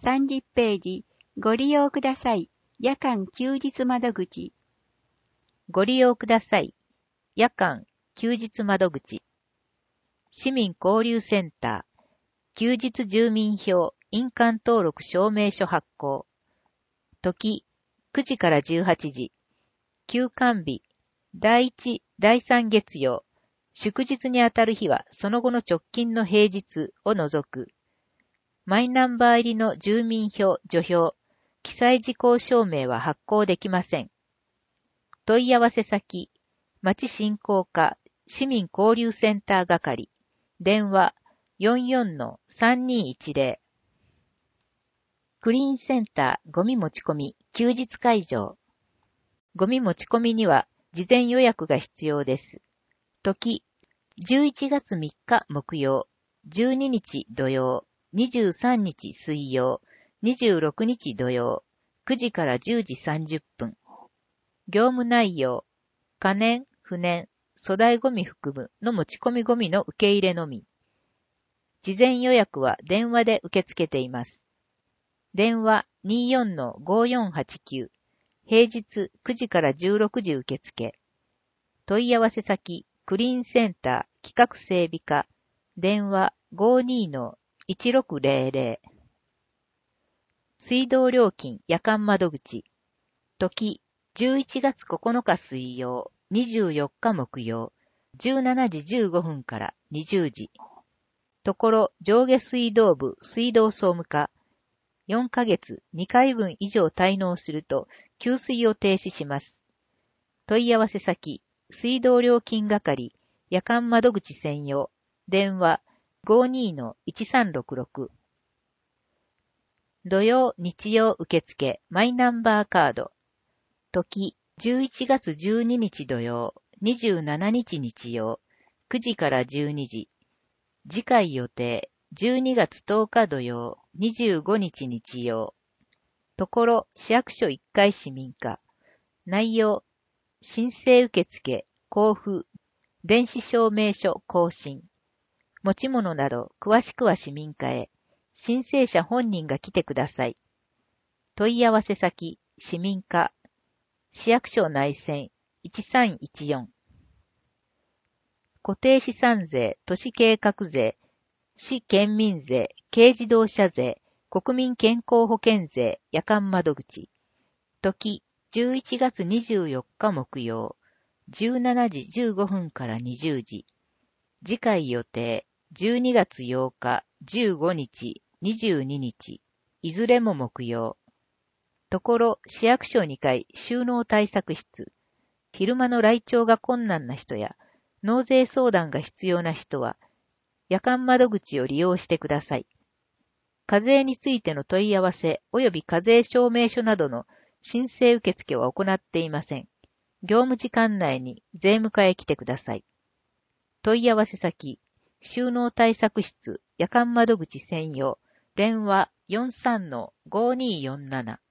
30ページ、ご利用ください。夜間休日窓口。 ご利用ください。夜間休日窓口。市民交流センター。休日住民票印鑑登録証明書発行。時、9時から18時。休館日、第1、第3月曜。祝日にあたる日はその後の直近の平日を除く。マイナンバー入りの住民票、除票、記載事項証明は発行できません。問い合わせ先、町振興課市民交流センター係、電話 44-3210。クリーンセンターゴミ持ち込み休日会場。ゴミ持ち込みには事前予約が必要です。時、11月3日木曜、12日土曜、23日水曜、26日土曜、9時から10時30分。業務内容、可燃、不燃、粗大ゴミ含むの持ち込みゴミの受け入れのみ。事前予約は電話で受け付けています。電話 24-5489、平日9時から16時受付。問い合わせ先、クリーンセンター企画整備課、電話 52-1600。水道料金夜間窓口。時、11月9日水曜、24日木曜、17時15分から20時。ところ上下水道部水道総務課。4ヶ月2回分以上滞納すると給水を停止します。問い合わせ先、水道料金係、夜間窓口専用、電話 52-1366。土曜、日曜受付、マイナンバーカード。時、11月12日土曜、27日日曜、9時から12時。次回予定、12月10日土曜、25日日曜。ところ、市役所1階市民課。内容、申請受付、交付、電子証明書更新。持ち物など、詳しくは市民課へ。申請者本人が来てください。問い合わせ先、市民課。市役所内線、1314。固定資産税、都市計画税、市県民税、軽自動車税、国民健康保険税、夜間窓口。時、11月24日木曜、17時15分から20時。次回予定、12月8日、15日、22日。いずれも木曜。ところ、市役所2階収納対策室。昼間の来庁が困難な人や、納税相談が必要な人は、夜間窓口を利用してください。課税についての問い合わせ及び課税証明書などの申請受付は行っていません。業務時間内に税務課へ来てください。問い合わせ先、収納対策室夜間窓口専用、電話 43-5247。